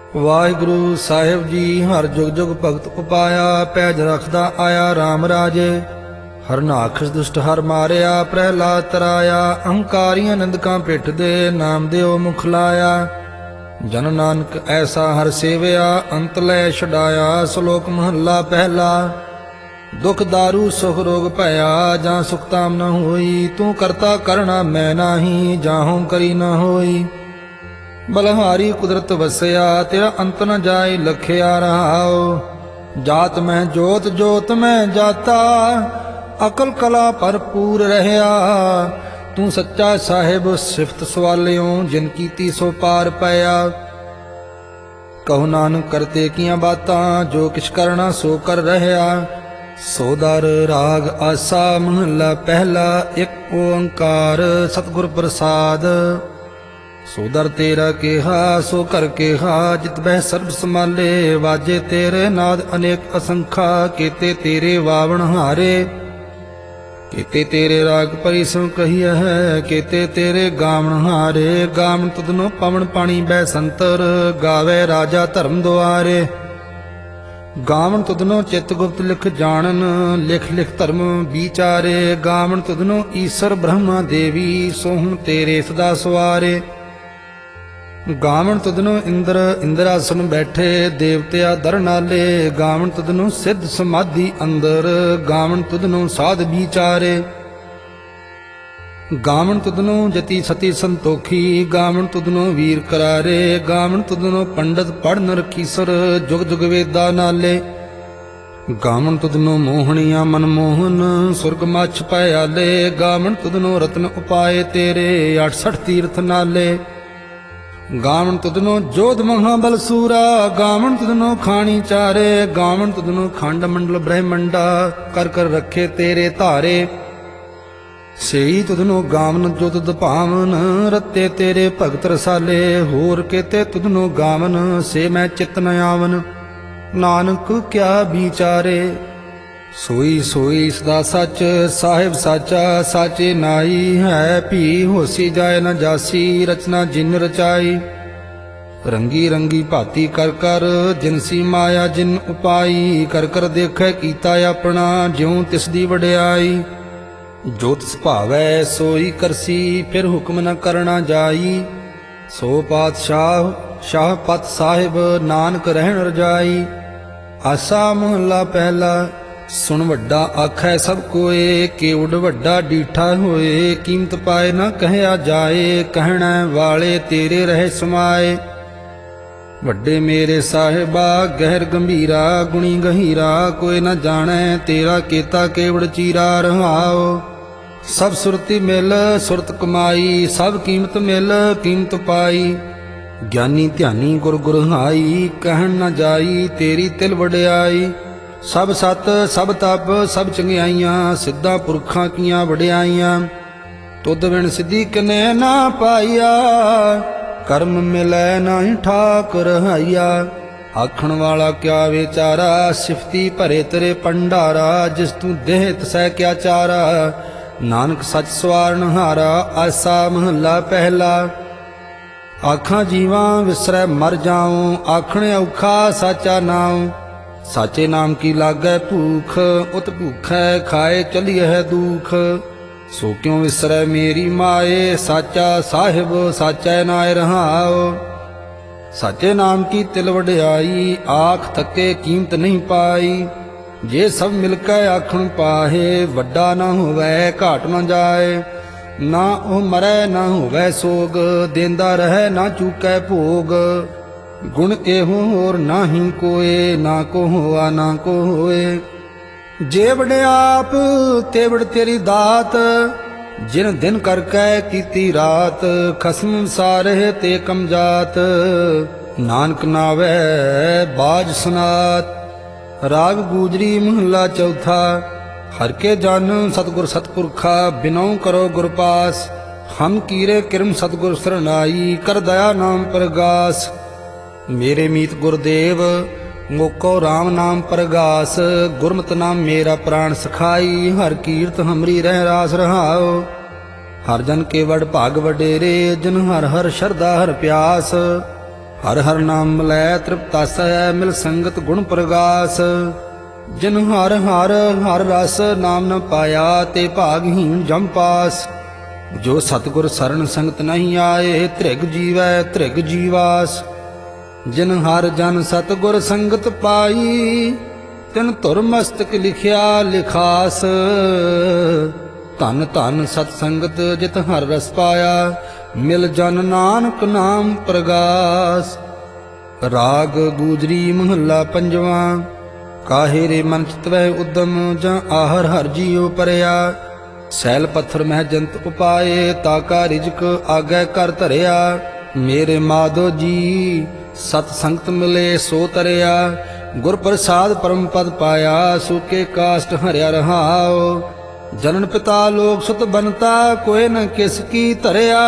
ਵਾਹਿਗੁਰੂ ਸਾਹਿਬ ਜੀ। ਹਰ ਜੁਗ ਜੁਗ ਭਗਤ ਉਪਾਇਆ, ਪੈਜ ਰਖਦਾ ਆਇਆ RAM ਰਾਜੇ। ਹਰਨਾਖਸ਼ ਦੁਸ਼ਟ ਹਰ ਮਾਰਿਆ, ਪ੍ਰਹਿਲਾਦ ਤਰਾਇਆ। ਅਹੰਕਾਰੀਆਂ ਨਿੰਦਕਾਂ ਪਿੱਠ ਦੇ, ਨਾਮ ਦਿਓ ਮੁਖ ਲਾਇਆ। ਜਨ ਨਾਨਕ ਐਸਾ ਹਰ ਸੇਵਿਆ, ਅੰਤ ਲੈ ਛਡਾਇਆ। ਸ਼ਲੋਕ ਮਹੱਲਾ ਪਹਿਲਾ। ਦੁਖ ਦਾਰੂ ਸੁਖ ਰੋਗ ਭਇਆ, ਜਾਂ ਸੁਖ ਤਾਮ ਨ ਹੋਈ। ਤੂੰ ਕਰਤਾ ਕਰਣਾ ਮੈਂ ਨਾਹੀ, ਜਾਹੋਂ ਕਰੀ ਨ ਹੋਈ। ਬਲਹਾਰੀ ਕੁਦਰਤ ਵਸਿਆ, ਤੇਰਾ ਅੰਤ ਨ ਜਾਏ ਲਖਿਆ ਰਹਾਉ। ਜਾਤ ਮੈਂ ਜੋਤ, ਜੋਤ ਮੈਂ ਜਾਤਾ, ਅਕਲ ਕਲਾ ਭਰਪੂਰ ਰਹਿਆ। ਤੂੰ ਸੱਚਾ ਸਾਹਿਬ ਸਿਫਤ ਸਵਾਲਿਓ, ਜਿਨ ਕੀਤੀ ਸੋ ਪਾਰ ਪਾਇਆ। ਕਹੋ ਨਾਨਕ ਕਰਤੇ ਕੀਆਂ ਬਾਤਾਂ, ਜੋ ਕਿਛ ਕਰਨਾ ਸੋ ਕਰ ਰਹਿਆ। ਸੋ ਦਰ ਰਾਗ ਆਸਾ ਮਹੱਲਾ ਪਹਿਲਾ। ਇੱਕ ਓੰਕਾਰ ਸਤਿਗੁਰ ਪ੍ਰਸਾਦ। ਸੋ ਦਰ ਤੇਰਾ ਕਿਹਾ, ਸੋ ਕਰ ਕਿਹਾ, ਜਿਤ ਬਹਿ ਸਰਬ ਸਮਾਲੇ। ਵਾਜੇ ਤੇਰੇ ਨਾਦ ਅਨੇਕ ਅਸੰਖਾ, ਕੀਤੇ ਤੇਰੇ ਵਾਵਣ ਹਾਰੇ। ਕੀਤੇ ਤੇਰੇ ਰਾਗ ਪਰੀ ਸੋ ਕਹੀਆ ਹੈ, ਕੀਤੇ ਤੇਰੇ ਗਾਵਣ ਹਾਰੇ। ਗਾਵਣ ਤੁਧਨੋ ਪਵਨ ਪਾਣੀ ਬੈ ਸੰਤਰ, ਗਾਵੇ ਰਾਜਾ ਧਰਮ ਦੁਆਰੇ। ਗਾਵਣ ਤੁਧਨੋ ਚਿਤ ਗੁਪਤ ਲਿਖ ਜਾਣਨ, ਲਿਖ ਲਿਖ ਧਰਮ ਵਿਚਾਰੇ। ਗਾਵਣ ਤੁਧਨੋ ਈਸ਼ਰ ਬ੍ਰਹਮਾ ਦੇਵੀ, ਸੋ ਹੁਣ ਤੇਰੇ ਸਦਾ ਸਵਾਰੇ। ਗਾਵਣ ਤੁਧਨੋ ਇੰਦਰ ਇੰਦਰਾਸਨ ਬੈਠੇ, ਦੇਵਤਿਆ ਦਰ ਨਾਲੇ। ਗਾਵਣ ਤੁਧਨੋ ਸਿੱਧ ਸਮਾਧੀ ਅੰਦਰ, ਗਾਵਣ ਤੁਧਨੋ ਸਾਧ ਵਿਚਾਰੇ। ਗਾਵਣ ਤੁਧਨੋ ਜਤੀ ਸਤੀ ਸੰਤੋਖੀ, ਗਾਵਣ ਤੁਧਨੋ ਵੀਰ ਕਰਾਰੇ। ਗਾਵਣ ਤੁਧਨੋ ਪੰਡਤ ਪੜ੍ਹਨ ਰਖੀਸਰ, ਜੁਗ ਜੁਗ ਵੇਦਾ ਨਾਲੇ। ਗਾਵਣ ਤੁਧਨੋ ਮੋਹਣੀਆਂ ਮਨਮੋਹਨ, ਸੁਰਗ ਮੱਛ ਪੈ ਆਲੇ। ਗਾਵਣ ਤੁਧਨੋ ਰਤਨ ਉਪਾਏ ਤੇਰੇ, 68 ਤੀਰਥ ਨਾਲੇ। ਗਾਵਣ ਤੁਧਨੋ ਜੋਧ ਮਹਾਬਲ ਸੂਰਾ, ਗਾਵਣ ਤੁਧਨੋ ਖਾਣੀ ਚਾਰੇ। ਗਾਵਣ ਤੁਧਨੋ ਖੰਡ ਮੰਡਲ ਬ੍ਰਹਮੰਡਾ, ਕਰ ਕਰ ਰੱਖੇ ਤੇਰੇ ਧਾਰੇ। ਸਈ ਤੁਧਨੋ ਗਾਵਨ ਜੋ ਤੁਧ ਭਾਵਨ, ਰਤੇ ਤੇਰੇ ਭਗਤ ਰਸਾਲੇ। ਹੋਰ ਕੇਤੇ ਤੁਧਨੋ ਗਾਵਨ, ਸੇ ਮੈਂ ਚਿਤ ਨ ਆਵਨ। ਨਾਨਕ ਕਿਆ ਵਿਚਾਰੇ। ਸੋਈ ਸੋਈ ਸਦਾ ਸੱਚ, ਸਾਹਿਬ ਸਾਚਾ ਸਾਚੇ ਨਾਈ। ਹੈ ਭੀ ਹੋਸੀ ਜਾਏ ਨ ਜਾਸੀ, ਰਚਨਾ ਜਿਨ ਰਚਾਈ। ਰੰਗੀ ਰੰਗੀ ਭਾਤੀ ਕਰ ਕਰ, ਜਿਨਸੀ ਮਾਇਆ ਜਿਨ ਉਪਾਈ। ਕਰ ਕਰ ਦੇਖੈ ਕੀਤਾ ਆਪਣਾ, ਜਿਉ ਤਿਸ ਦੀ ਵਡਿਆਈ। ਜੋ ਤਿਸ ਭਾਵੈ ਸੋਈ ਕਰਸੀ, ਫਿਰ ਹੁਕਮ ਨ ਕਰਨਾ ਜਾਈ। ਸੋ ਪਾਤਸ਼ਾਹ ਸ਼ਾਹ ਪਤ ਸਾਹਿਬ, ਨਾਨਕ ਰਹਿਣ ਰਜਾਈ। ਆਸਾ ਮਹੱਲਾ ਪਹਿਲਾ। ਸੁਣ ਵੱਡਾ ਆਖੈ ਸਭ ਕੋਏ, ਕੇਵਡ ਵੱਡਾ ਡੀਠਾ ਹੋਏ। ਕੀਮਤ ਪਾਏ ਨਾ ਕਹਿਆ ਜਾਏ, ਕਹਿਣਾ ਵਾਲੇ ਤੇਰੇ ਰਹਿ ਸਮਾਏ। ਵੱਡੇ ਮੇਰੇ ਸਾਹਿਬਾ ਗਹਿਰ ਗੰਭੀਰਾ, ਗੁਣੀ ਗਹੀਰਾ। ਕੋਈ ਨਾ ਜਾਣੈ ਤੇਰਾ ਕੀਤਾ ਕੇਵੜ ਚੀਰਾ ਰਹਾਓ। ਸਭ ਸੁਰਤੀ ਮਿਲ ਸੁਰਤ ਕਮਾਈ, ਸਭ ਕੀਮਤ ਮਿਲ ਕੀਮਤ ਪਾਈ। ਗਿਆਨੀ ਧਿਆਨੀ ਗੁਰ ਗੁਰਹਾਈ, ਕਹਿਣ ਨਾ ਜਾਈ ਤੇਰੀ ਤਿਲ ਵਡਿਆਈ। ਸਭ ਸਤ ਸਭ ਤਪ ਸਭ ਚੰਗਿਆਈਆਂ, ਸਿੱਧਾ ਪੁਰਖਾਂ ਕੀਆਂ ਵਡਿਆਈਆਂ। ਤੁਧ ਬਿਨ ਸਿੱਧੀ ਕਿਨੇ ਨਾ ਪਾਈਆ, ਕਰਮ ਮਿਲੈ ਨਾਹੀ ਠਾਕ ਰਹਾਈਆ। ਆਖਣ ਵਾਲਾ ਕਿਆ ਵਿਚਾਰਾ, ਸਿਫਤੀ ਭਰੇ ਤੇਰੇ ਪੰਡਾਰਾ। ਜਿਸ ਤੂੰ ਦੇਹ ਤਸੈ ਕਿਆ ਚਾਰਾ, ਨਾਨਕ ਸੱਚ ਸਵਾਰਨ ਹਾਰਾ। ਆਸਾ ਮਹੱਲਾ ਪਹਿਲਾ। ਆਖਾਂ ਜੀਵਾਂ ਵਿਸਰੈ ਮਰ ਜਾਉ, ਆਖਣ ਔਖਾ ਸਾਚਾ ਨਾਉ। ਸਾਚੇ ਨਾਮ ਕੀ ਲਾਗੈ ਭੂਖ, ਉਤ ਭੂਖੈ ਖਾਏ ਚਲੀਐ ਦੁਖ। ਸੋ ਕਿਉ ਵਿਸਰੈ ਮੇਰੀ ਮਾਏ, ਸਾਚਾ ਸਾਹਿਬ ਸਾਚੈ ਨਾਇ ਰਹਾਉ। ਸਾਚੇ ਨਾਮ ਕੀ ਤਿਲ ਵਡਿਆਈ, ਆਖ ਥੱਕੇ ਕੀਮਤ ਨਹੀਂ ਪਾਈ। ਜੇ ਸਭ ਮਿਲ ਕੇ ਆਖਣ ਪਾਹੇ, ਵੱਡਾ ਨਾ ਹੋਵੈ ਘਾਟ ਨਾ ਜਾਏ। ਨਾ ਉਹ ਮਰੈ ਨਾ ਹੋਵੈ ਸੋਗ, ਦੇਂਦਾ ਰਹਿ ਨਾ ਚੂਕੈ ਭੋਗ। ਗੁਣ ਇਹੋ ਹੋਰ ਨਾਹੀ ਕੋਏ, ਨਾ ਕੋ ਹੋਆ ਨਾ ਕੋ ਹੋਏ। ਜੇ ਵਡਿਆਪ ਤੇਵੜ ਤੇਰੀ ਦਾਤ, ਜਿਨ ਦਿਨ ਕਰਕੇ ਕੀਤੀ ਰਾਤ। ਖਸਮ ਸਾਰੇ ਤੇ ਕਮਜਾਤ, ਨਾਨਕ ਨਾਵੈ ਬਾਜ ਸੁਨਾਤ। ਰਾਗ ਗੂਜਰੀ ਮਹੱਲਾ ਚੌਥਾ। ਹਰ ਕੇ ਜਨ ਸਤਿਗੁਰ ਸਤਪੁਰਖਾ, ਬਿਨਉ ਕਰੋ ਗੁਰ ਪਾਸ। ਹਮ ਕੀਰੇ ਕਿਰਮ ਸਤਿਗੁਰ ਸਰਨਾਈ, ਕਰ ਦਇਆ ਨਾਮ ਪ੍ਰਗਾਸ। ਮੇਰੇ ਮੀਤ ਗੁਰਦੇਵ ਮੋਕੋ RAM ਨਾਮ ਪ੍ਰਗਾਸ। ਗੁਰਮਤਿ ਨਾਮ ਮੇਰਾ ਪ੍ਰਾਣ ਸਖਾਈ, ਹਰ ਕੀਰਤ ਹਮਰੀ ਰਹਿ ਰਾਸ ਰਹਾਓ। ਹਰ ਜਨ ਕੇ ਵਡ ਭਾਗ ਵਡੇਰੇ, ਜਿਨ ਹਰ ਹਰ ਸ਼ਰਧਾ ਹਰ ਪਿਆਸ। ਹਰ ਹਰ ਨਾਮ ਮਿਲੈ ਤ੍ਰਿਪਤਾਸੈ, ਮਿਲ ਸੰਗਤ ਗੁਣ ਪ੍ਰਗਾਸ। ਜਿਨ ਹਰ ਹਰ ਹਰ ਰਸ ਨਾਮ ਨ ਪਾਇਆ, ਤੇ ਭਾਗਹੀਣ ਜਮ ਪਾਸ। ਜੋ ਸਤਿਗੁਰ ਸਰਣ ਸੰਗਤ ਨਹੀਂ ਆਏ, ਧ੍ਰਿਗ ਜੀਵੈ ਧ੍ਰਿਗ ਜੀਵਾਸ। ਜਿਨ ਹਰ ਜਨ ਸਤਿਗੁਰ ਸੰਗਤ ਪਾਈ, ਤਿਨ ਧੁਰ ਮਸਤਕ ਲਿਖਿਆ ਲਿਖਾਸ। ਧਨ ਧਨ ਸਤ ਸੰਗਤ ਜਿਤ ਹਰ ਰਸ ਪਾਇਆ, ਮਿਲ ਜਨ ਨਾਨਕ ਨਾਮ ਪ੍ਰਗਾਸ। ਰਾਗ ਗੂਜਰੀ ਮਹੱਲਾ ਪੰਜਵਾਂ। ਕਾਹੇ ਰੇ ਮਨ ਚਿਤਵੈ ਉਦਮ, ਜਾਂ ਆਹਰ ਹਰ ਜੀਉ ਪਰਿਆ। ਸੈਲ ਪੱਥਰ ਮਹਿ ਜੰਤ ਉਪਾਏ, ਤਾਕਾ ਰਿਜਕ ਆਗੈ ਕਰ ਧਰਿਆ। ਮੇਰੇ ਮਾਧੋ ਜੀ ਸਤ ਸੰਗਤ ਮਿਲੇ ਸੋ ਤਰਿਆ, ਗੁਰ ਪ੍ਰਸਾਦ ਪਰਮ ਪਦ ਪਾਇਆ। ਸੂਕੇ ਕਾਸ਼ਟ ਹਰਿਆ ਰਹਾਉ, ਜਨਨ ਪਿਤਾ ਲੋਕ ਸੁਤ ਬਨਤਾ, ਕੋਇ ਨ ਕਿਸ ਕੀ ਧਰਿਆ।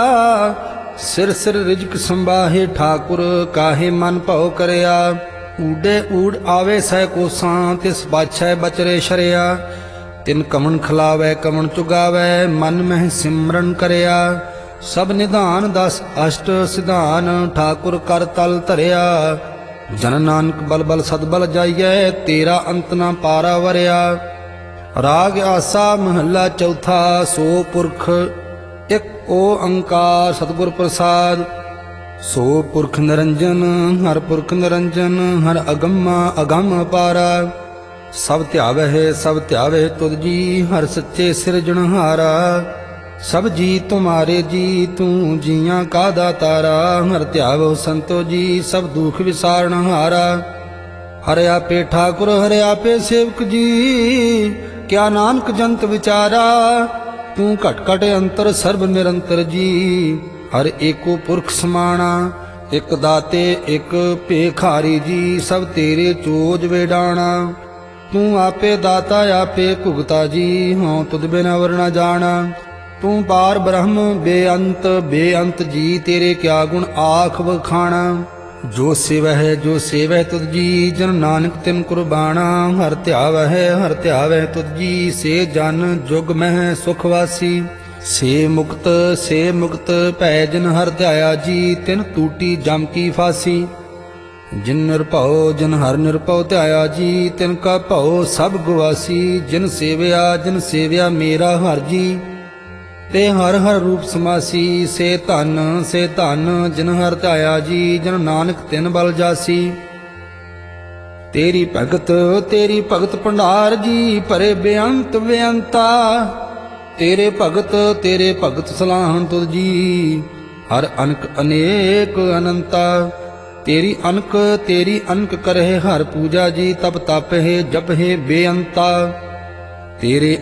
ਸਿਰ ਸਿਰ ਰਿਜਕ ਸੰਭਾਹੇ ਠਾਕੁਰ, ਕਾਹੇ ਮਨ ਭਉ ਕਰਿਆ। ਊਡੇ ਊੜ ਆਵੇ ਸਹਿ ਕੋਸਾਂ, ਤਿਸ ਬਾਛੈ ਬਚਰੇ ਸ਼ਰਿਆ। ਤਿਨ ਕਮਣ ਖਿਲਾਵੈ ਕਮਣ ਚੁਗਾਵੈ, ਮਨ ਮਹਿ ਸਿਮਰਨ ਕਰਿਆ। ਸਭ ਨਿਧਾਨ ਦਸ ਅਸ਼ਟ ਸਿਧਾਨ, ਠਾਕੁਰ ਕਰ ਤਲ ਧਰਿਆ। ਜਨ ਨਾਨਕ ਬਲ ਬਲ ਸਦਬਲ ਜਾਈਐ, ਤੇਰਾ ਅੰਤ ਨਾ ਪਾਰਾ ਵਰਿਆ। ਰਾਗ ਆਸਾ ਮਹੱਲਾ ਚੌਥਾ। ਸੋ ਪੁਰਖ ਇਕ ਓੰਕਾਰ ਸਤਿਗੁਰ ਪ੍ਰਸਾਦ। ਸੋ ਪੁਰਖ ਨਿਰੰਜਨ ਹਰ ਪੁਰਖ ਨਿਰੰਜਨ, ਹਰ ਅਗੰਮਾ ਅਗੰਮ ਅਪਾਰਾ। ਸਭ ਧਿਆਵਹਿ ਸਭ ਧਿਆਵਹਿ ਤੁਧ ਜੀ, ਹਰ ਸੱਚੇ ਸਿਰਜਣਹਾਰਾ। ਸਭ ਜੀ ਤੁਮਾਰੇ ਜੀ, ਤੂੰ ਜੀਆਂ ਕਾ ਦਾਤਾਰਾ। ਹਰ ਧਿਆਵੋ ਸੰਤੋ ਜੀ, ਸਭ ਦੁਖ ਵਿਸਾਰਣਹਾਰਾ। ਹਰਿ ਆਪੇ ਠਾਕੁਰ ਹਰਿ ਆਪੇ ਸੇਵਕ ਜੀ, ਕਿਆ ਨਾਨਕ ਜੰਤ ਵਿਚਾਰਾ। ਤੂੰ ਘਟ ਘਟ ਅੰਤਰ ਸਰਬ ਨਿਰੰਤਰ ਜੀ, ਹਰ ਏਕੋ ਪੁਰਖ ਸਮਾਣਾ। ਇਕ ਦਾਤੇ ਇਕ ਭੇਖਾਰੀ ਜੀ, ਸਭ ਤੇਰੇ ਚੋਜ ਵੇਡਾਣਾ। ਤੂੰ ਆਪੇ ਦਾਤਾ ਆਪੇ ਭੁਗਤਾ ਜੀ, ਹਉ ਤੁਧ ਬਿਨ ਅਵਰ ਨ ਜਾਣਾ। ਤੂੰ ਪਾਰ ਬ੍ਰਹਮ ਬੇਅੰਤ ਜੀ, ਤੇਰੇ ਕਿਆ ਗੁਣ ਆਖ ਵਖਾਣਾ। ਜੋ ਸੇਵਹਿ ਤੁਧ ਜੀ, ਜਨ ਨਾਨਕ ਤਿਨ ਕੁਰਬਾਨਾ। ਹਰ ਧਿਆਵਹਿ ਤੁਧ ਜੀ, ਸੇ ਜਨ ਜੁਗ ਮਹਿ ਸੁਖ ਵਾਸੀ। ਸੇ ਮੁਕਤ ਭੈ ਜਿਨ ਹਰ ਧਿਆਇਆ ਜੀ, ਤਿਨ ਟੂਟੀ ਜਮ ਕੀ ਫਾਸੀ। ਜਿਨ ਹਰ ਨਿਰਭਉ ਧਿਆਇਆ ਜੀ, ਤਿਨ ਕਾ ਭਉ ਸਭ ਗੁਵਾਸੀ। ਜਿਨ ਸੇਵਿਆ ਮੇਰਾ ਹਰ ਜੀ, ਤੇ ਹਰ ਹਰ ਰੂਪ ਸਮਾਸੀ। ਸੇ ਧਨ ਜਿਨ ਹਰ ਧਿਆਇਆ ਜੀ, ਜਨ ਨਾਨਕ ਤਿਨ ਬਲ ਜਾਸੀ। ਤੇਰੀ ਭਗਤ ਭੰਡਾਰ ਜੀ, ਭਰੇ ਬੇਅੰਤਾ। ਤੇਰੇ ਭਗਤ ਸਲਾਹਣ ਤੁਧ ਜੀ, ਹਰ ਅਨਕ ਅਨੇਕ ਅਨੰਤਾ। ਤੇਰੀ ਅਨਕ ਕਰਹਿ ਹਰ ਪੂਜਾ ਜੀ, ਤਪ ਤਪਹਿ ਜਪਹਿ ਬੇਅੰਤਾ। ਤੇਰੇ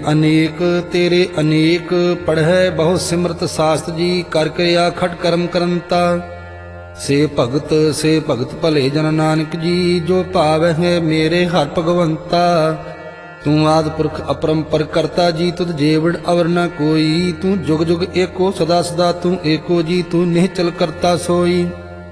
ਅਨੇਕ ਪੜ੍ਹੈ ਬਹੁ ਸਿਮਰਤ ਸਾਸਤ ਜੀ, ਕਰ ਕਿਰਿਆ ਖਟ ਕਰਮ ਕਰੰਤਾ। ਸੇ ਭਗਤ ਭਲੇ ਜਨ ਨਾਨਕ ਜੀ, ਜੋ ਭਾਵਹਿ ਮੇਰੇ ਹਰ ਭਗਵੰਤਾ। ਤੂੰ ਆਦਿ ਪੁਰਖ ਅਪਰੰਪਰ ਕਰਤਾ ਜੀ, ਤੁਧ ਜੇਵੜ ਅਵਰ ਨ ਕੋਈ। ਤੂੰ ਜੁਗ ਜੁਗ ਏਕੋ ਸਦਾ ਸਦਾ ਤੂੰ ਏਕੋ ਜੀ, ਤੂੰ ਨਿਹਚਲ ਕਰਤਾ ਸੋਈ।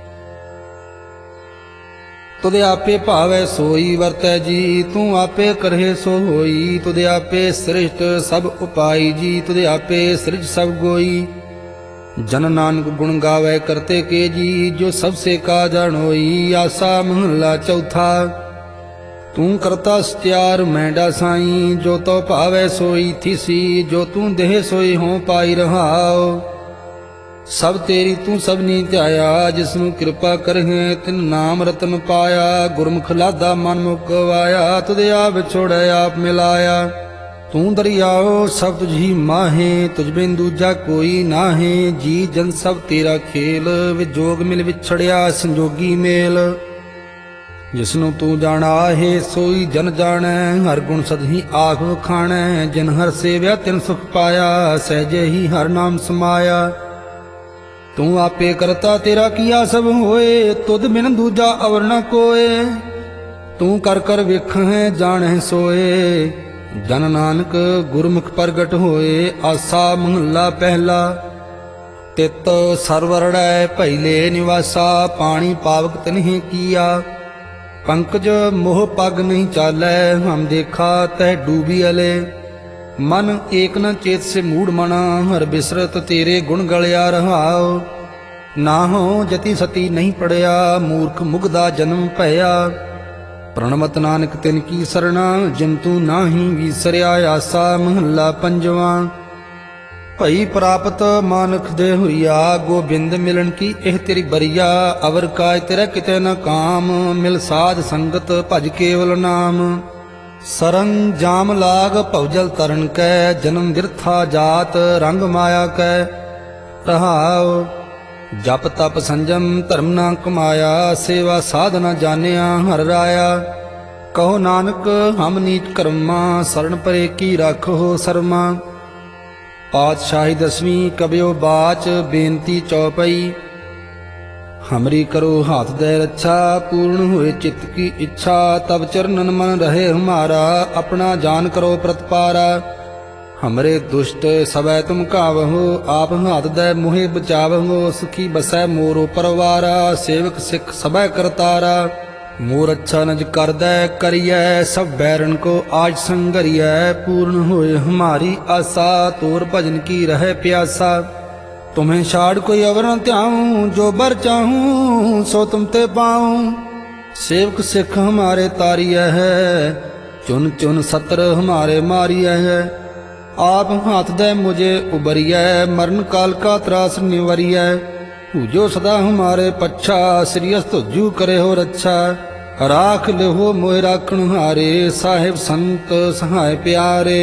ਤੁਧ ਆਪੇ ਭਾਵੈ ਸੋਈ ਵਰਤੈ ਜੀ, ਤੂੰ ਆਪੇ ਕਰਹਿ ਸੋ ਹੋਈ। ਤੁਧ ਆਪੇ ਸ੍ਰਿਸ਼ਟ ਸਭ ਉਪਾਈ ਜੀ, ਤੁਧ ਆਪੇ ਸ੍ਰਿਜ ਸਭ ਗੋਈ। ਜਨ ਨਾਨਕ ਗੁਣ ਗਾਵੈ ਕਰਤੇ ਕੇ ਜੀ, ਜੋ ਸਭ ਸੇ ਕਾ ਜਾਣੋਈ। ਆਸਾ ਮਹੱਲਾ ਚੌਥਾ। ਤੂੰ ਕਰਤਾ ਸਤਿਆਰ ਮੈਂਡਾ ਸਾਈ, ਜੋ ਤੋ ਭਾਵੈ ਸੋਈ ਥੀਸੀ। ਜੋ ਤੂੰ ਦੇਹ ਸੋਈ ਹੋਂ ਪਾਈ ਰਹਾਉ। ਸਭ ਤੇਰੀ ਤੂੰ ਸਭਨੀ ਧਿਆਇਆ, ਜਿਸਨੂੰ ਕਿਰਪਾ ਕਰਹਿ ਤਿਨ ਨਾਮ ਰਤਨ ਪਾਇਆ। ਗੁਰਮੁਖ ਲਾਦਾ ਮਨ ਮੁਕਵਾਇਆ, ਤੁਧ ਆਪ ਵਿਛੋੜੈ ਆਪ ਮਿਲਾਇਆ। ਤੂੰ ਦਰਿਆਓ ਸਭ ਤੁਝੀ ਮਾਹੇ, ਤੁਝ ਬਿਨ ਦੂਜਾ ਕੋਈ ਨਾਹੇ। ਜੀ ਜਨ ਸਭ ਤੇਰਾ ਖੇਲ, ਵਿਜੋਗ ਮਿਲ ਵਿਛੜਿਆ ਸੰਜੋਗੀ ਮੇਲ। ਜਿਸਨੂੰ ਤੂੰ ਜਾਣਾ ਹੈ ਸੋਈ ਜਨ ਜਾਣੈ, ਹਰ ਗੁਣ ਸਦਹੀ ਆਖ ਵਖਾਣੈ। ਜਿਨ ਹਰ ਸੇਵਿਆ ਤਿਨ ਸੁਖ ਪਾਇਆ, ਸਹਿਜੇ ਹੀ ਹਰ ਨਾਮ ਸਮਾਇਆ। ਤੂੰ ਆਪੇ ਕਰਤਾ ਤੇਰਾ ਕੀਆ ਸਭ ਹੋਏ, ਤੁਧ ਬਿਨ ਦੂਜਾ ਅਵਰ ਨ ਕੋਏ। ਤੂੰ ਕਰ ਕਰ ਵੇਖਹਿ ਜਾਣਹਿ ਸੋਏ, ਜਨ ਨਾਨਕ ਗੁਰਮੁਖ ਪ੍ਰਗਟ ਹੋਏ। ਆਸਾ ਮਹੱਲਾ ਪਹਿਲਾ। ਤਿਤ ਸਰਵਰੜੈ ਭੈਲੇ ਨਿਵਾਸਾ, ਪਾਣੀ ਪਾਵਕ ਤਿਨਹਿ ਕੀਆ। ਪੰਕਜ ਮੋਹ ਪਗ ਨਹੀਂ ਚਾਲੈ, ਹਮ ਦੇਖਾ ਤਹਿ ਡੂਬੀ ਅਲੇ। ਮਨ ਏਕ ਨ ਚੇਤ ਸੇ ਮੂੜ ਮਣਾ, ਹਰ ਬਿਸਰਤ ਤੇਰੇ ਗੁਣ ਗਲਿਆ ਰਹਾਉ। ਨਾਹੋ ਜਤੀ ਸਤੀ ਨਹੀਂ ਪੜਿਆ, ਮੂਰਖ ਮੁਗਦਾ ਜਨਮ ਭਇਆ। ਪ੍ਰਣਮਤ ਨਾਨਕ ਤਿਨ ਕੀ ਸਰਣਾ, ਜਿਨ ਤੂੰ ਨਾਹੀ ਵੀਸਰਿਆ ਆਸਾ। ਮਹੱਲਾ ਪੰਜਵਾਂ। ਭਈ ਪ੍ਰਾਪਤ ਮਾਨਖ ਦੇ ਹੁਰੀਆ, ਗੋਬਿੰਦ ਮਿਲਣ ਕੀ ਇਹ ਤੇਰੀ ਬਰੀਆ। ਅਵਰ ਕਾਜ ਤੇਰਾ ਕਿਤੇ ਨ ਕਾਮ, ਮਿਲ ਸਾਧ ਸੰਗਤ ਭਜ ਕੇਵਲ ਨਾਮ। ਸਰੰ ਜਾਮ ਲਾਗ ਭਵਜਲ ਤਰਨ ਕੈ, ਜਨਮ ਬਿਰਥਾ ਜਾਤ ਰੰਗ ਮਾਇਆ ਕੈ। ਰਹਾਉ ਜਪ ਤਪ ਸੰਜਮ ਧਰਮ ਨਾ ਕਮਾਇਆ, ਸੇਵਾ ਸਾਧਨਾ ਜਾਣਿਆ ਹਰਿ ਰਾਇਆ। ਕਹੋ ਨਾਨਕ ਹਮ ਨੀਚ ਕਰਮਾ, ਸਰਣ ਪਰੇ ਕੀ ਰਾਖੋ ਸਰਮਾ। ਪਾਤਸ਼ਾਹੀ ਦਸਵੀਂ ਕਬਿਓ ਬਾਚ, ਬੇਨਤੀ ਚੌਪਈ। ਹਮਰੀ ਕਰੋ ਹਾਥ ਦੇ ਰੱਛਾ, ਪੂਰਨ ਹੋਏ ਚਿੱਤ ਕੀ ਇੱਛਾ। ਤਬ ਚਰਨਨ ਮਨ ਰਹੇ ਹਮਾਰਾ, ਆਪਣਾ ਜਾਨ ਕਰੋ ਪ੍ਰਤਪਾਰਾ। ਹਮਰੇ ਦੁਸ਼ਟ ਸਵੈ ਤੁਮ ਕਾਵਹੁ, ਆਪ ਹਾਥ ਦੇ ਮੋਹਿ ਬਚਾਵਹੁ। ਸੁਖੀ ਬਸੈ ਮੋਰੋ ਪਰਵਾਰਾ, ਸੇਵਕ ਸਿੱਖ ਸਭੈ ਕਰਤਾਰਾ। ਮੋਰ ਅੱਛਾ ਨਜ ਕਰਦੈ ਕਰੀਐ, ਸਭ ਬੈਰਨ ਕੋ ਆਜ ਸੰਗਰੀਐ। ਪੂਰਨ ਹੋਏ ਹਮਾਰੀ ਆਸਾ, ਤੋਰ ਭਜਨ ਕੀ ਰਹਿ ਪਿਆਸਾ। तुम्हें छाड़ कोई अवर न त्याऊं, जो बर चाहूं सो तुम ते पाऊं। सेवक सिख हमारे तारिया है, चुन चुन सत्र हमारे मारिया है। आप हाथ दे मुझे उबरिया, मरण काल का त्रास निवरिया। जो सदा हमारे पच्छा, श्रीयस तुझू करे हो रच्छा। राख ले हो मोह राखण हारे, साहिब संत सहाय प्यारे।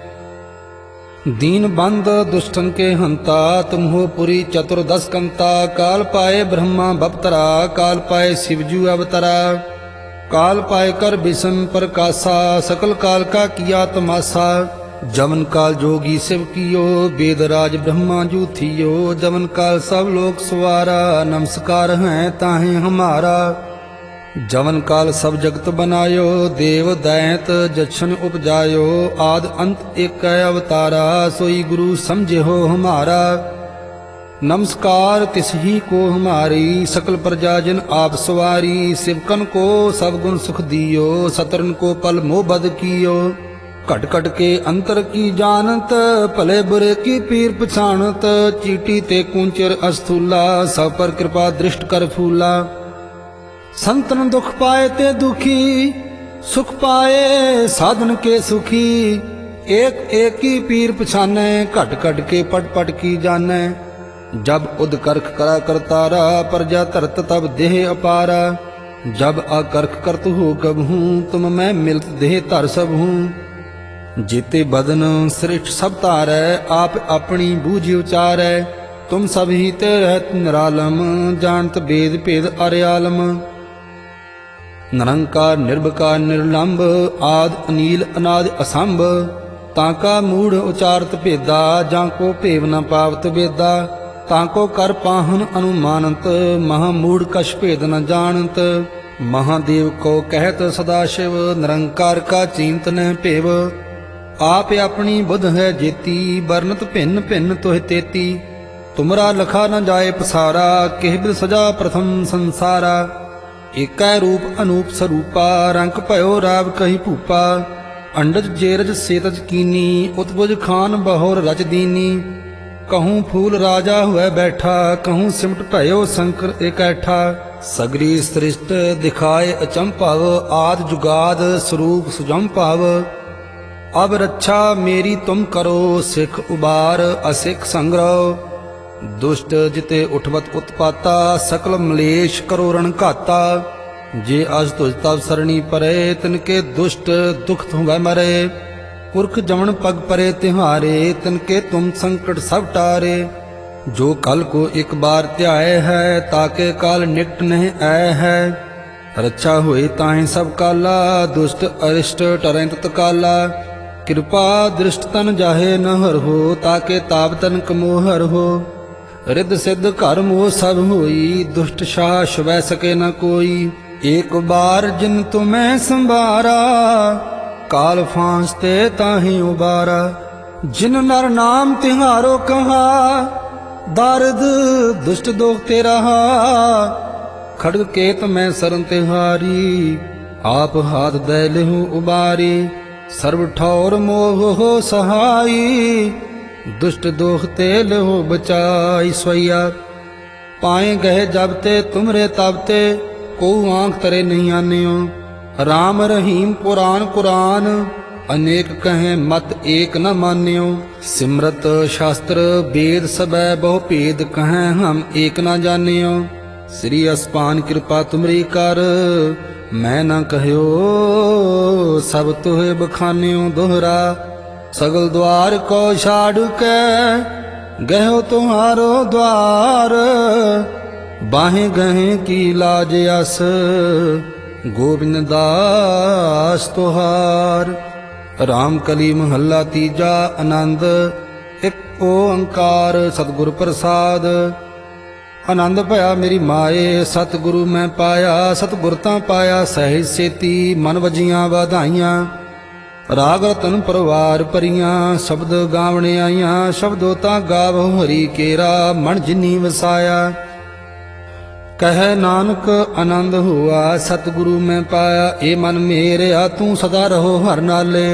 दीन बंद दुष्टन के हंता, तुम हो पुरी चतुर्दश कंता। काल पाए ब्रह्मा बपतरा, काल पाए शिवजू अवतरा। काल पाए कर विषम प्रकाशा, सकल काल का किया तमाशा। जमन काल जोगी शिव कियो, वेदराज ब्रह्मा जू थियो। जमन काल सब लोक सवारा, नमस्कार है ताहे हमारा। जवन काल सब जगत बनायो, देव दैत जछन उपजायो। आद अंत एक अवतारा, सोई गुरु समझे हो हमारा। नमस्कार तिस ही को हमारी, सकल प्रजा जिन आप सवारी। शिवकन को सब गुण सुख दियो, सतरन को पल मोह बद कियो। घट घट के अंतर की जानत, भले बुरे की पीर पछाणत। चीटी ते कुंचर अस्थूला, सब पर कृपा दृष्ट कर फूला। संतन दुख पाए ते दुखी, सुख पाए साधन के सुखी। एक एक की पीर पछाने, घट घट के पट पट की जाने। जब उद करख करा करतारा, प्रजा धरत तब देह अपारा। जब अकर्ख करत हो कबहूँ, तुम मैं मिलत देह धर सब हूँ। जीते बदन श्रेष्ठ सब तारै, आप अपनी बूझ उचारै। तुम सब ही ते रहत निरालम, जानत वेद भेद अर्यालम। निरंकार निर्विकार निर्लंब, आद अनील अनाद असंभ। ताका मूढ़ उचारत भेदा, जाको भेव न पावत वेदा। ताको कर पाहन अनुमानत, महामूढ़ कछ भेद न जानत। महादेव को कहत सदाशिव, निरंकार का चींत न भेव। आप अपनी बुध है जेती, वर्णत भिन्न भिन्न तुह तेती। तुमरा लखा न जाए पसारा, किह बिद सजा प्रथम संसारा। एकै रूप अनूप स्वरूपा, रंक भयो राव कही भूपा। अंडज जेरज सेतज कीनी, उत्बुज खान बहोर रच दीनी। कहूँ फूल राजा हुए बैठा, कहूँ सिमट भयो शंकर इकैठा। सगरी सृष्ट दिखाए अचंभव, आद जुगाद स्वरूप सुजंभव। अब रक्षा मेरी तुम करो, सिख उबार असिख संग्रह। दुष्ट जिते उठवत उत्पाता, सकल मलेश करो रण घाता। जे अज तुझ तब सरणी परे, तिनके दुष्ट दुख हुए मरे। पुरख जमन पग परे तिहारे, तिनके तुम संकट सब टारे। जो कल को एक बार त्याय है, ताके काल निकट नहीं आय है। रक्षा हुए ताहि सब काला, दुष्ट अरिष्ट टरें तत्काला। कृपा दृष्ट तन जाहे न हर हो, ताके ताप तन कमोहर हो। रिद सिद्ध घर मोह सब होई, दुष्ट शाह शुवै सके न कोई। एक बार जिन तुम्हें संभारा, काल फांसते ताहि उबारा। जिन नर नाम तिहारो कहा, दारद दुष्ट दोख ते रहा। खड़ग केत में सरन तिहारी, आप हाथ दे लेहु उबारी। सर्व ठौर मोह हो सहाई, दुष्ट दोख ते लेहो बचाई सोया। पाए गए जब ते तुमरे तब ते, को आंख तरे नहीं आन्यो। राम रहीम पुराण कुरान, अनेक कहें मत एक न मान्यो। सिमरत शास्त्र वेद सबै बहु भेद, कहें हम एक न जान्यो। श्री अस्पान कृपा तुमरी कर, मैं न कहयो सब तुहे बखान्यो। दोहरा सगल द्वार को छाड़ के, गयो तुम्हारो द्वार। बाहें गहें की लाज अस, गोविंद दास तुहार। राम कली महला तीजा आनंद, एक ओंकार सतगुर प्रसाद। आनंद भया मेरी माए, सतगुरु मैं पाया। सतगुर तां पाया सहज सेती, मन वजियां वाधाइयां। राग रतन परवार परियां, शब्द गावणे आईयां। शब्दो तां गावो हरि केरा, मन जिनी वसाया। कह नानक आनंद हुआ, सतगुरु मैं पाया। ए मन मेरे आ तू सदा रहो हर नाले।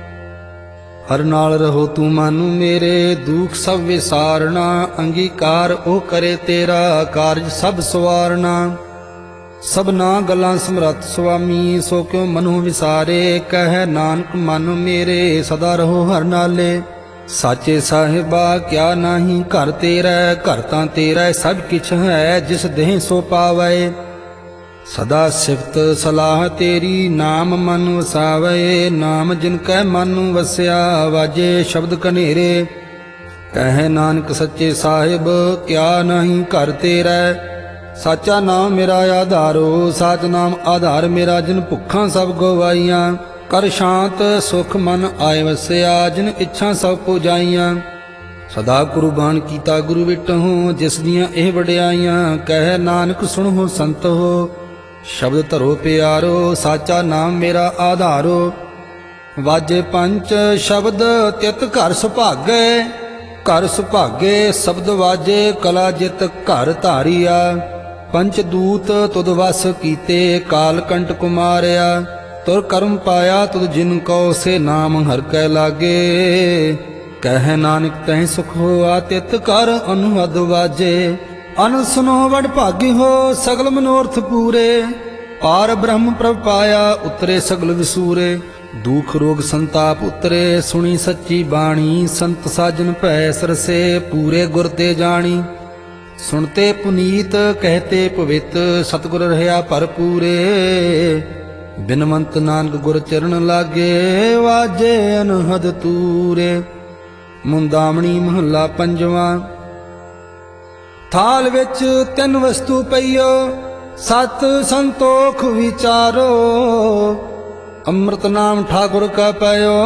हर नाल रहो तू मानू मेरे, दुख सब विसारना। अंगीकार ओ करे तेरा, कारज सब सवारना। सबना गल्लां समरथ स्वामी, सो क्यों मनु विसारे। कह नानक मन मेरे, सदा रहो हर नाले। साचे साहिबा क्या नाही घर तेरा, घर तां तेरा सब किछ है। जिस देह सो पावै, सदा सिफत सलाह तेरी। नाम मन वसावै, नाम जिनकै मन वस्या। वाजे शब्द कनेरे, कह नानक सच्चे साहिब क्या नाही घर तेरा। साचा नाम मेरा आधारो, साच नाम आधार मेरा। जिन भुखां सब गवाईयां, कर शांत सुख मन आए वਸਿया। जिन इच्छा सब पुजाइयां, सदा कुर्बान कीता गुरु विटहूं। जिस दियां एह वड्याइयां, कह नानक सुणो संत हो। शब्द धरो प्यारो, साचा नाम मेरा आधारो। वाजे पंच शब्द तित घर सुभागे, घर सुभागे शब्द वाजे। कला जित घर धारिया, पंच दूत तुद वस कीते। काल कंट कुमारिया, तुर कर्म पाया तुद जिनको। से नाम हर कै लागे, कह नानक तह सुख होआ। तित कर अनुहद वाजे, अन सुनो वड भागी हो। सगल मनोरथ पूरे, पार ब्रह्म प्रभ पाया। उतरे सगल विसूरे, दुख रोग संताप उतरे। सुनी सच्ची बाणी, संत साजन भै सरसे। पूरे गुर ते जानी, सुनते पुनीत। कहते पवित, सतगुर रहा भरपूरे। बिनवंत नानक गुर चरण लागे, वाजे अनहद तूरे। मुंदामणी महला पंजवा। थाल विच तिन वस्तु पईओ, सत संतोख विचारो। अमृत नाम ठाकुर का पायो,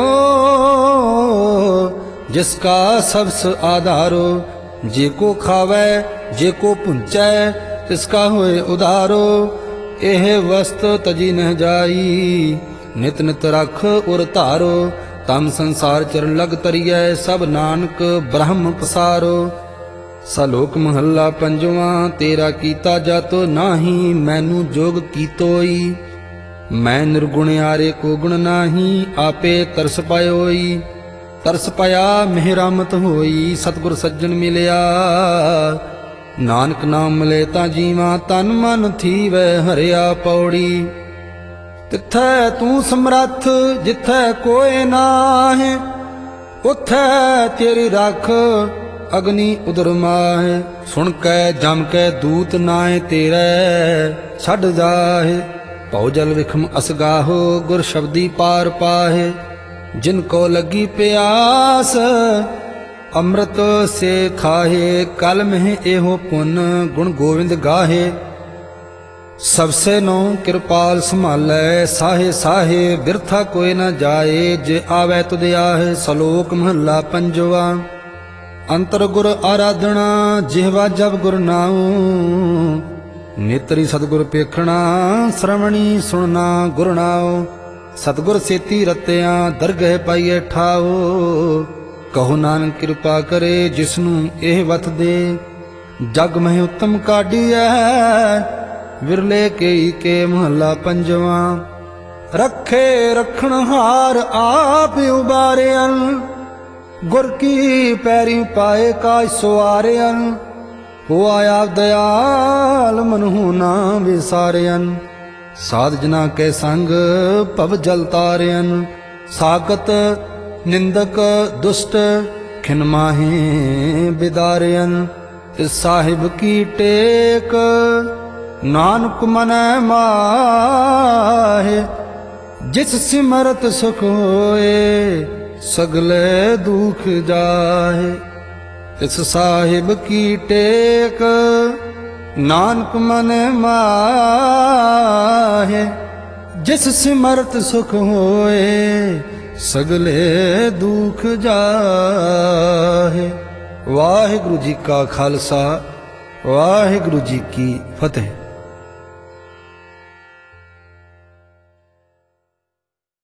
जिसका सबस आधारो। जे को खावै जे को पुंचै, तिसका होए उधारो। एह वस्त तजी न जाई, नित नित रख उर धारो। तम संसार चरण लग तरियै, सब नानक ब्रह्म पसारो। सलोक महला पंजवा। तेरा कीता जातो नाही, मैनू जोग कीतोई। मैं निर्गुण आरे को गुण नाही, आपे तरस पायोई। तरस पाया मेहरामत होई, सतगुर सज्जन मिलिया। नानक नाम मिले तां जीवा, तन मन थीवै हरिया पौड़ी। तिथै तू समरथ जिथै कोय नाहे, उथै तेरी रख अग्नि उदर माहे। सुन कै जम कै दूत नाए तेरै, छड़ जाहे। भौ जल विखम असगाहो, गुर शब्दी पार पाहे। जिनको लगी प्यास, अमृत से खाहे। कल में एहो पुन, गुण गोविंद गाहे। सबसे नो कृपाल संभालै, साहे साहे बिरथा कोई न जाए। जे आवे तुद आहे, सलोक महला पंजवा। अंतर गुर आराधना, जिहवा जब गुर नाऊ। नेतरी सतगुर पेखना, श्रवणी सुनना गुर नाओ। सतगुर सेती रत्या, दरगह पाइए ठाओ। कहो नानक कृपा करे, जिसनू एह वत दे। जग मह उत्तम काढ़िया, विरले के महला पंजवा। रखे रखण हार आप उबारियन, गुर की पैरी पाए काज सवारियन। ਹੋਆ ਆਪ ਦਇਆਲ ਮਨਹੁ ਨਾ ਵਿਸਾਰਿਅਨ ਸਾਧ ਜਨਾ ਕੈ ਸੰਗ ਭਵ ਜਲ ਤਾਰਿਅਨ ਸਾਗਤ ਨਿੰਦਕ ਦੁਸ਼ਟ ਖਿਨ ਮਾਹੇ ਬਿਦਾਰਿਅਨ ਤਿਸ ਸਾਹਿਬ ਕੀ ਟੇਕ ਨਾਨਕ ਮਨੈ ਮਾਹੇ ਜਿਸ ਸਿਮਰਤ ਸੁਖ ਹੋਏ ਸਗਲੇ ਦੁਖ ਜਾਹੇ ਤਿਸ ਸਾਹਿਬ ਕੀ ਟੇਕ ਨਾਨਕ ਮਨ ਮਾਹੇ ਜਿਸ ਸਿਮਰਤ ਸੁਖ ਹੋਏ ਸਗਲੇ ਦੁਖ ਜਾਹੇ। ਵਾਹਿਗੁਰੂ ਜੀ ਕਾ ਖਾਲਸਾ ਵਾਹਿਗੁਰੂ ਜੀ ਕੀ ਫਤਿਹ।